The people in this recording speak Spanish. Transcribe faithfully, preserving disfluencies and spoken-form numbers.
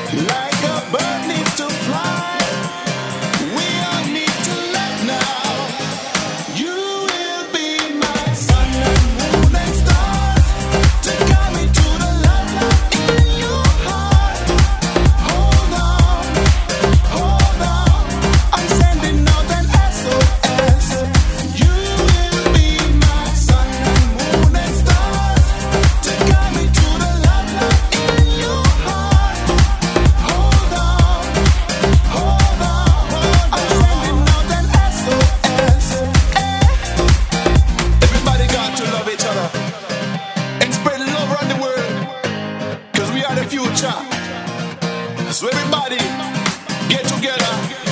Like a bird needs to fly, we all need to let now. You will be my sun and moon and stars to guide me to the love in your heart. Hold on, hold on, I'm sending out an S O S. You will be my sun and moon and stars to guide me to the love in your heart. Hold on, hold on, I'm sending out an S O S. Everybody got to love each other and spread love around the world, cause we are the future. So everybody get together